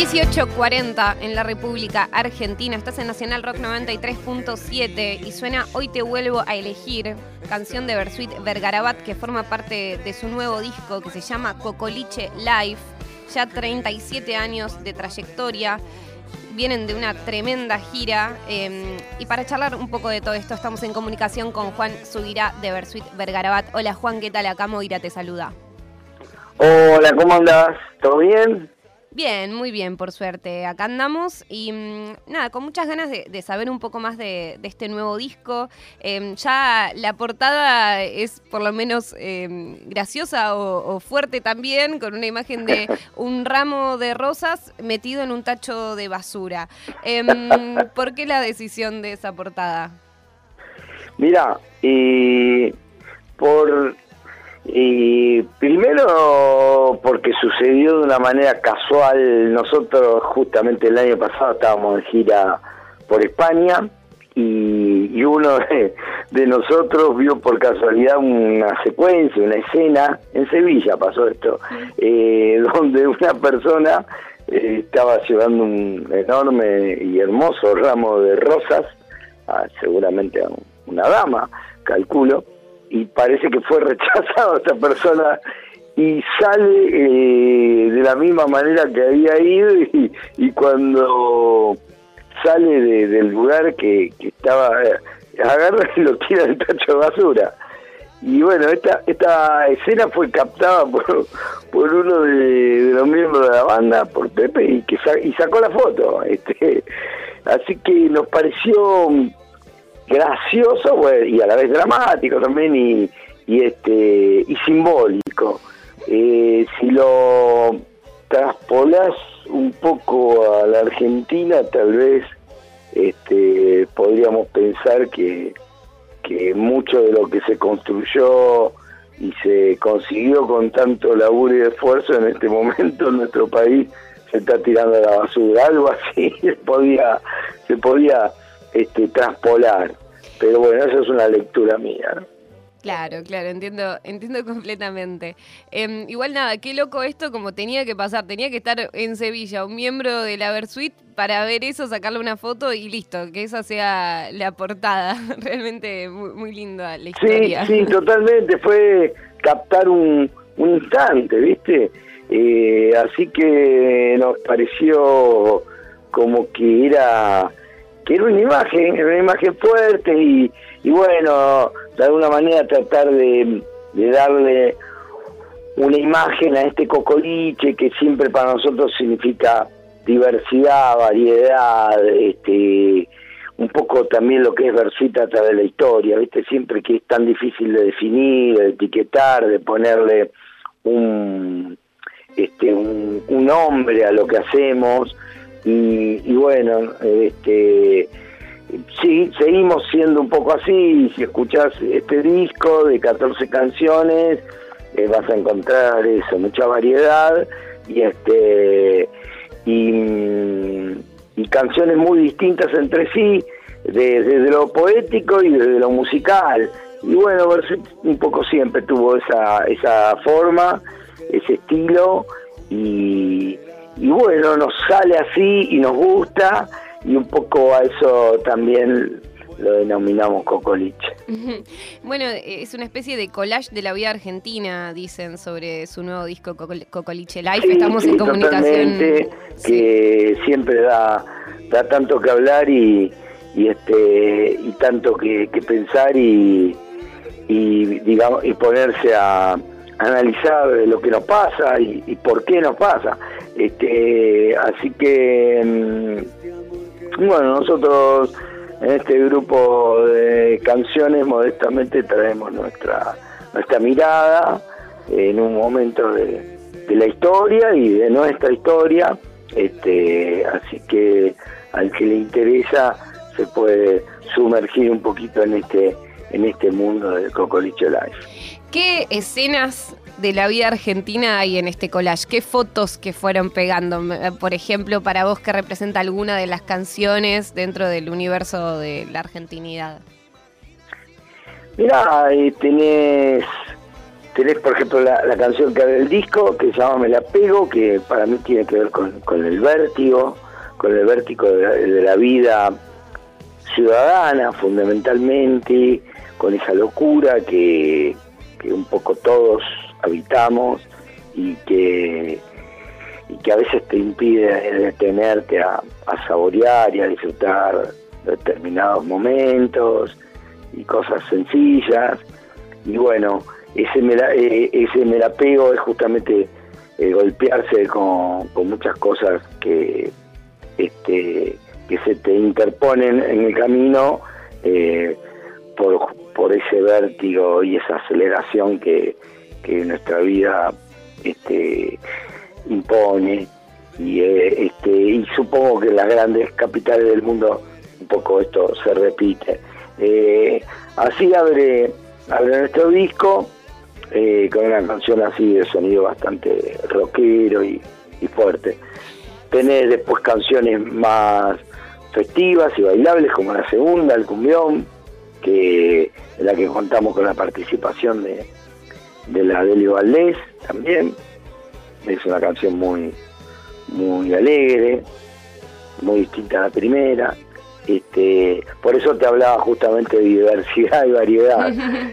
18:40 en la República Argentina. Estás en Nacional Rock 93.7 y suena Hoy te vuelvo a elegir, canción de Bersuit Vergarabat que forma parte de su nuevo disco que se llama Cocoliche Live. Ya 37 años de trayectoria, vienen de una tremenda gira y para charlar un poco de todo esto estamos en comunicación con Juan Subirá de Bersuit Vergarabat. Hola Juan, ¿qué tal? Acá Moira te saluda. Hola, ¿cómo andás? ¿Todo bien? Bien, muy bien, por suerte. Acá andamos y nada, con muchas ganas de saber un poco más de este nuevo disco. Ya la portada es por lo menos graciosa o fuerte también, con una imagen de un ramo de rosas metido en un tacho de basura. ¿Por qué la decisión de esa portada? Mira, primero porque sucedió de una manera casual. Nosotros justamente el año pasado estábamos en gira por España y uno de nosotros vio por casualidad una secuencia, una escena, en Sevilla pasó esto, donde una persona estaba llevando un enorme y hermoso ramo de rosas, seguramente a una dama, calculo, y parece que fue rechazado esta persona y sale de la misma manera que había ido y cuando sale del lugar que estaba, agarra y lo tira del tacho de basura. Y bueno, esta escena fue captada por uno de los miembros de la banda, por Pepe, y sacó la foto. Así que nos pareció gracioso, bueno, y a la vez dramático también y simbólico. Si lo traspolás un poco a la Argentina, tal vez podríamos pensar que mucho de lo que se construyó y se consiguió con tanto laburo y esfuerzo en este momento en nuestro país se está tirando a la basura. Algo así se podía traspolar, pero bueno, eso es una lectura mía, ¿no? Claro, entiendo completamente. Igual nada, qué loco esto, como tenía que pasar, tenía que estar en Sevilla un miembro de la Bersuit para ver eso, sacarle una foto y listo, que esa sea la portada. Realmente muy, muy linda la historia. Sí, totalmente, fue captar un instante, ¿viste? Así que nos pareció como que era una imagen fuerte y bueno, de alguna manera tratar de darle una imagen a este cocoliche que siempre para nosotros significa diversidad, variedad, un poco también lo que es Bersuit a través de la historia, ¿viste? Siempre que es tan difícil de definir, de etiquetar, de ponerle un nombre a lo que hacemos y bueno, sí, seguimos siendo un poco así. Si escuchás este disco de 14 canciones, vas a encontrar eso, mucha variedad y canciones muy distintas entre sí, desde lo poético y desde lo musical. Y bueno, Bersuit un poco siempre tuvo esa forma, ese estilo y bueno, nos sale así y nos gusta. Y un poco a eso también lo denominamos cocoliche. Bueno, es una especie de collage de la vida argentina, dicen, sobre su nuevo disco Cocoliche Live. Sí, estamos en comunicación. Que siempre da tanto que hablar y tanto que pensar y digamos y ponerse a analizar lo que nos pasa y por qué nos pasa. Así que bueno, nosotros en este grupo de canciones modestamente traemos nuestra mirada en un momento de la historia y de nuestra historia, así que al que le interesa se puede sumergir un poquito en este mundo del Cocoliche Live. ¿Qué escenas de la vida argentina hay en este collage? ¿Qué fotos que fueron pegando? Por ejemplo, para vos, ¿qué representa alguna de las canciones dentro del universo de la argentinidad? Mirá, tenés tenés, por ejemplo, la canción que abre el disco, que se llama Me la pego, que para mí tiene que ver con el vértigo de la vida ciudadana, fundamentalmente, con esa locura que un poco todos habitamos y que a veces te impide detenerte a saborear y a disfrutar determinados momentos y cosas sencillas. Y bueno, ese me la pego es justamente golpearse con muchas cosas que se te interponen en el camino por ese vértigo y esa aceleración que nuestra vida impone, y supongo que en las grandes capitales del mundo un poco esto se repite. Así abre nuestro disco, con una canción así de sonido bastante rockero y fuerte. Tenés después canciones más festivas y bailables, como la segunda, El Cumbión, en la que contamos con la participación de la Delio Valdés también. Es una canción muy alegre, muy distinta a la primera. Por eso te hablaba justamente de diversidad y variedad.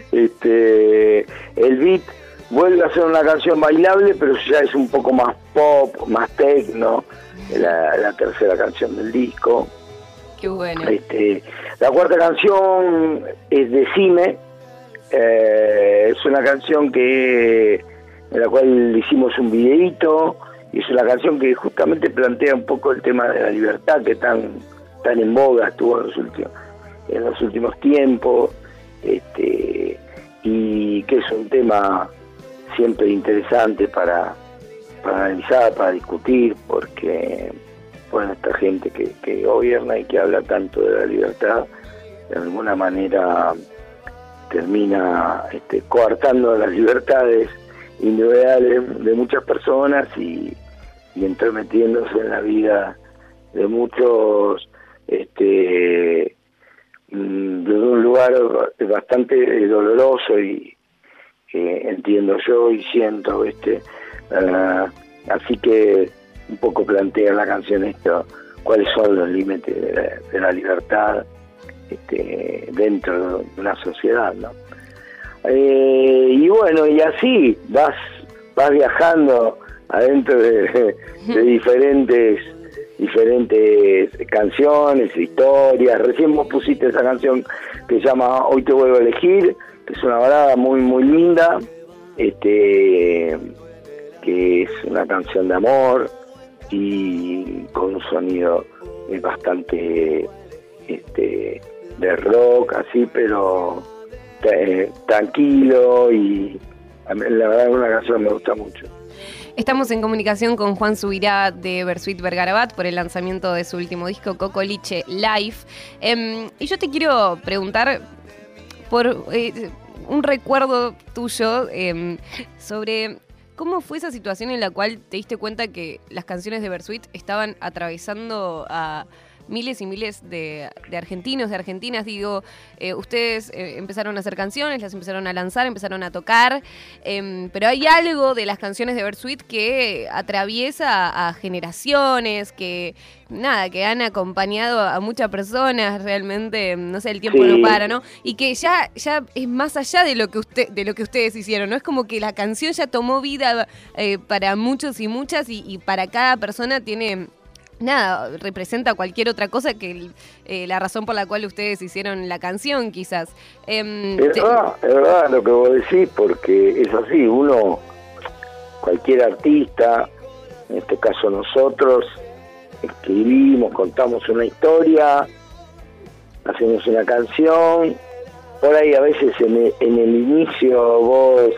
El beat vuelve a ser una canción bailable, pero ya es un poco más pop, más techno, la tercera canción del disco. Qué bueno. La cuarta canción es Decime, es una canción en la cual hicimos un videíto, y es una canción que justamente plantea un poco el tema de la libertad que tan en boga estuvo en los últimos tiempos, y que es un tema siempre interesante para analizar, para discutir, porque bueno, esta gente que gobierna y que habla tanto de la libertad, de alguna manera termina coartando las libertades individuales de muchas personas y entrometiéndose en la vida de muchos, desde un lugar bastante doloroso, y entiendo yo y siento, así que un poco plantea la canción esto, cuáles son los límites de la libertad dentro de una sociedad, ¿no? Y bueno, y así vas viajando adentro de diferentes canciones, historias. Recién vos pusiste esa canción que se llama Hoy te vuelvo a elegir, que es una balada muy linda, que es una canción de amor y con un sonido bastante de rock, así, pero tranquilo, y la verdad es una canción que me gusta mucho. Estamos en comunicación con Juan Subirá de Bersuit Vergarabat por el lanzamiento de su último disco, Cocoliche Live. Y yo te quiero preguntar por un recuerdo tuyo sobre cómo fue esa situación en la cual te diste cuenta que las canciones de Bersuit estaban atravesando a miles y miles de argentinos, de argentinas. Digo, ustedes empezaron a hacer canciones, las empezaron a lanzar, empezaron a tocar, pero hay algo de las canciones de Bersuit que atraviesa a generaciones, que han acompañado a muchas personas, realmente, no sé, el tiempo no para, ¿no? Y que ya es más allá de lo que ustedes hicieron, ¿no? Es como que la canción ya tomó vida para muchos y muchas, y para cada persona tiene... representa cualquier otra cosa que la razón por la cual ustedes hicieron la canción, quizás. Es verdad lo que vos decís, porque es así, cualquier artista, en este caso nosotros, escribimos, contamos una historia, hacemos una canción, por ahí a veces en el inicio vos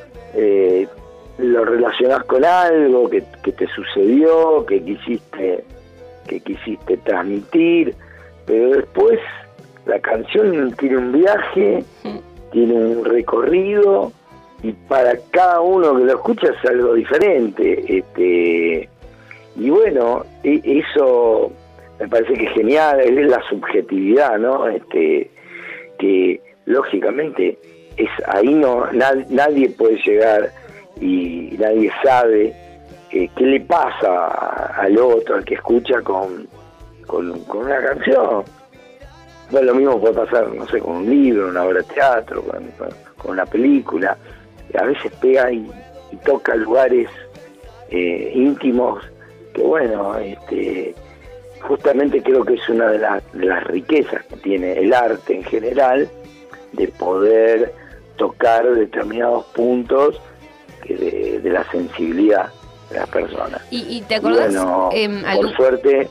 lo relacionás con algo que te sucedió, que quisiste transmitir, pero después la canción tiene un viaje, tiene un recorrido, y para cada uno que lo escucha es algo diferente. Y bueno, eso me parece que es genial, es la subjetividad, ¿no? Que lógicamente ahí nadie puede llegar y nadie sabe qué le pasa al otro, al que escucha con una canción. Bueno, lo mismo puede pasar, no sé, con un libro, una obra de teatro, con una película. A veces pega y toca lugares íntimos que, bueno, justamente creo que es una de las riquezas que tiene el arte en general, de poder tocar determinados puntos de la sensibilidad de las personas. ¿Y te acordás? Bueno, por suerte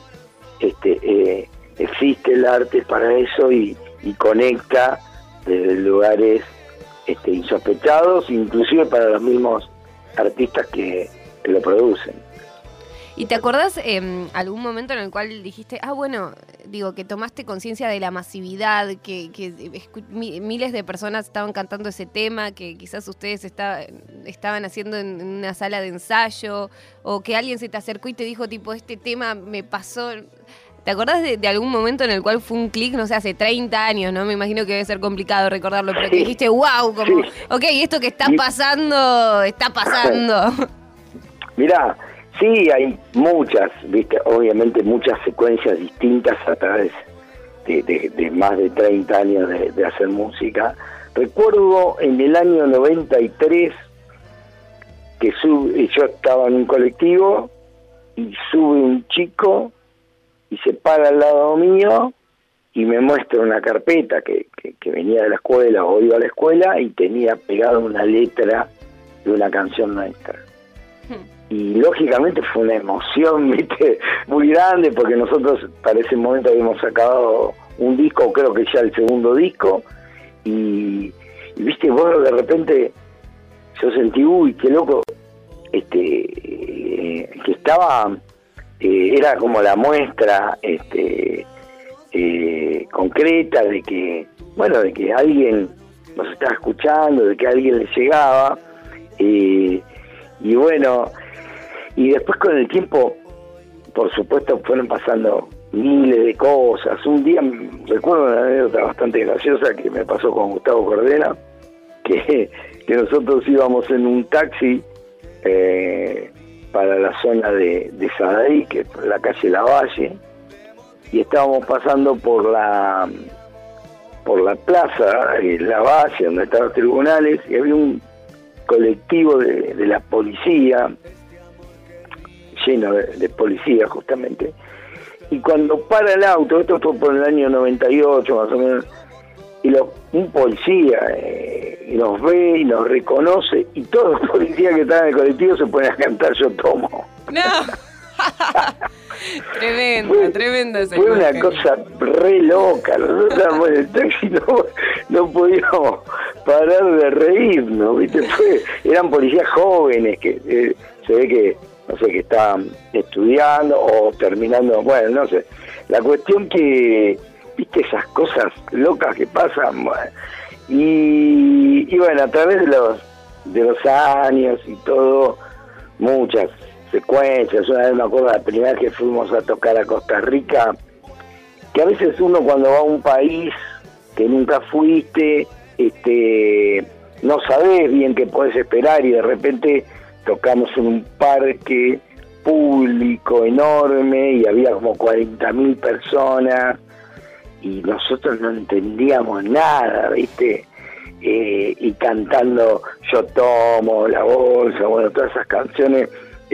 existe el arte para eso y conecta desde lugares insospechados, inclusive para los mismos artistas que lo producen. ¿Y te acordás algún momento en el cual dijiste, que tomaste conciencia de la masividad, que miles de personas estaban cantando ese tema, que quizás ustedes estaban haciendo en una sala de ensayo, o que alguien se te acercó y te dijo, tipo, este tema me pasó? ¿Te acordás de algún momento en el cual fue un clic, no sé, hace 30 años, ¿no? Me imagino que debe ser complicado recordarlo, pero que dijiste, wow, como, ok, esto que está pasando, está pasando. Mirá, sí, hay muchas, ¿viste? Obviamente muchas secuencias distintas a través de más de 30 años de hacer música. Recuerdo en el año 93 que yo estaba en un colectivo y sube un chico y se para al lado mío y me muestra una carpeta que venía de la escuela o iba a la escuela y tenía pegada una letra de una canción nuestra. Y lógicamente fue una emoción, ¿viste? Muy grande, porque nosotros para ese momento habíamos sacado un disco, creo que ya el segundo disco, y viste, vos de repente yo sentí, uy, qué loco, que estaba, era como la muestra concreta de que, bueno, de que alguien nos estaba escuchando, de que a alguien le llegaba, y bueno, y después con el tiempo, por supuesto, fueron pasando miles de cosas. Un día recuerdo una anécdota bastante graciosa que me pasó con Gustavo Cordera, que nosotros íbamos en un taxi para la zona de Sadaí, que es la calle Lavalle, y estábamos pasando por la plaza Lavalle, donde estaban los tribunales, y había un colectivo de la policía, lleno de policía justamente, y cuando para el auto, esto fue por el año 98 más o menos, y un policía nos ve y nos reconoce, y todos los policías que estaban en el colectivo se ponen a cantar Yo Tomo. ¡No! Tremenda esa fue imagen. Una cosa re loca. Nosotros estábamos en el taxi, no podíamos parar de reírnos, ¿viste? Eran policías jóvenes que se ve que, no sé, que estaban estudiando o terminando, bueno, no sé. La cuestión que, viste, esas cosas locas que pasan, bueno, y bueno, a través de los años y todo, muchas secuencias. Una vez me acuerdo la primera vez que fuimos a tocar a Costa Rica, que a veces uno cuando va a un país que nunca fuiste, no sabés bien qué podés esperar, y de repente tocamos en un parque público enorme y había como 40.000 personas y nosotros no entendíamos nada, ¿viste? Y cantando Yo Tomo, La Bolsa, bueno, todas esas canciones,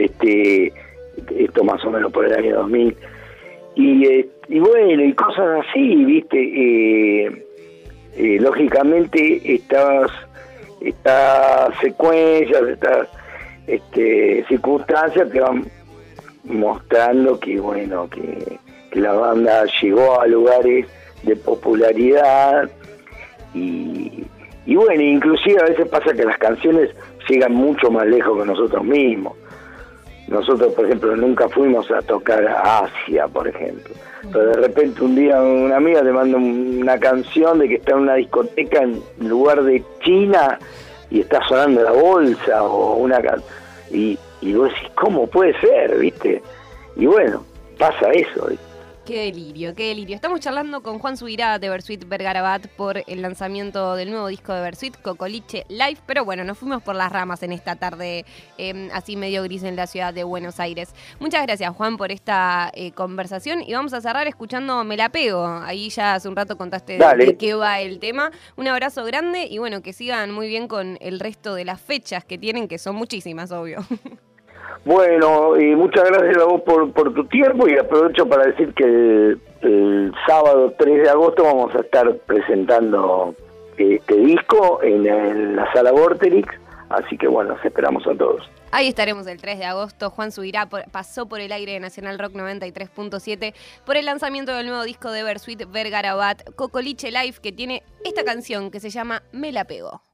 esto más o menos por el año 2000, y bueno, y cosas así, ¿viste? Lógicamente estas secuencias, estas circunstancias te van mostrando que, bueno, que la banda llegó a lugares de popularidad y bueno, inclusive a veces pasa que las canciones llegan mucho más lejos que nosotros mismos. Nosotros, por ejemplo, nunca fuimos a tocar a Asia, por ejemplo. Pero de repente un día una amiga te manda una canción de que está en una discoteca en lugar de China y está sonando La Bolsa o una y vos decís, ¿cómo puede ser, viste? Y bueno, pasa eso, ¿viste? Qué delirio, qué delirio. Estamos charlando con Juan Subirá de Bersuit Vergarabat por el lanzamiento del nuevo disco de Bersuit, Cocoliche Live. Pero bueno, nos fuimos por las ramas en esta tarde así medio gris en la ciudad de Buenos Aires. Muchas gracias, Juan, por esta conversación. Y vamos a cerrar escuchando Me la pego. Ahí ya hace un rato contaste de qué va el tema. Un abrazo grande y bueno, que sigan muy bien con el resto de las fechas que tienen, que son muchísimas, obvio. Bueno, y muchas gracias a vos por tu tiempo, y aprovecho para decir que el sábado 3 de agosto vamos a estar presentando este disco en la sala Vorterix, así que bueno, los esperamos a todos. Ahí estaremos el 3 de agosto. Juan Subirá pasó por el aire de Nacional Rock 93.7 por el lanzamiento del nuevo disco de Bersuit Vergarabat, Cocoliche Live, que tiene esta canción que se llama Me la pego.